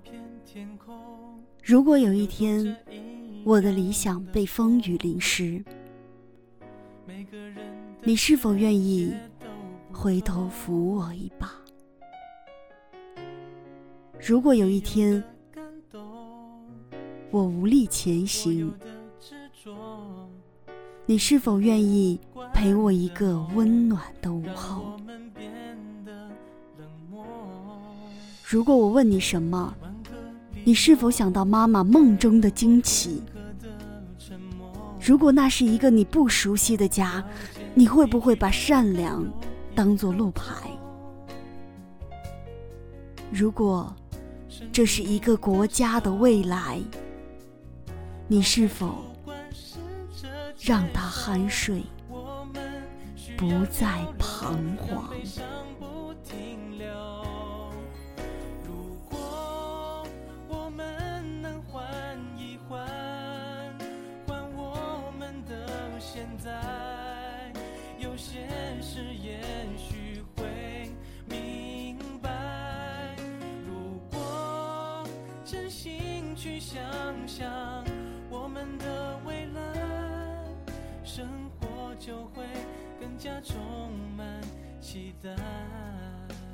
如果有一天我的理想被风雨淋湿，你是否愿意回头扶我一把？如果有一天我无力前行，你是否愿意陪我一个温暖的午后？如果我问你什么，你是否想到妈妈梦中的惊奇？如果那是一个你不熟悉的家，你会不会把善良当作路牌？如果这是一个国家的未来，你是否让他酣睡，不再彷徨？ 现在有些事也许会明白，如果真心去想想我们的未来，生活就会更加充满期待。